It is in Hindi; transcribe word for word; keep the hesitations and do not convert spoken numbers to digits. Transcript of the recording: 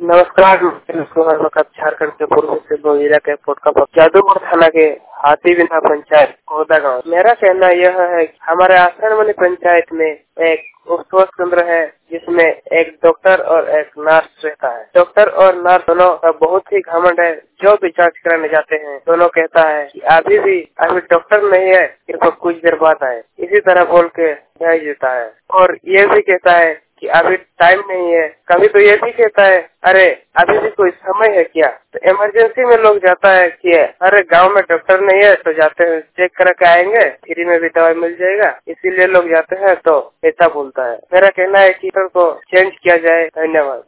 नमस्कार, झारखंड के पूर्व से बोईरा के पोटका जादूपुर थाना के हाथी बिना पंचायत कोदा गाँव। मेरा कहना यह है कि हमारे आश्रमनी पंचायत में एक स्वास्थ्य केंद्र है जिसमें एक डॉक्टर और एक नर्स रहता है। डॉक्टर और नर्स दोनों का बहुत ही घमंड है। जो भी जांच कराने जाते हैं दोनों कहता है कि अभी भी अभी डॉक्टर नहीं है, सिर्फ कुछ देर बाद आए, इसी तरह बोल के भेज देता है। और ये भी कहता है कि अभी टाइम नहीं है। कभी तो ये भी कहता है अरे अभी भी कोई समय है क्या। तो इमरजेंसी में लोग जाता है कि अरे गांव में डॉक्टर नहीं है तो जाते हैं, चेक करके आएंगे, फ्री में भी दवाई मिल जाएगा, इसीलिए लोग जाते हैं। तो ऐसा बोलता है। मेरा कहना है कि डॉक्टर को चेंज किया जाए। धन्यवाद।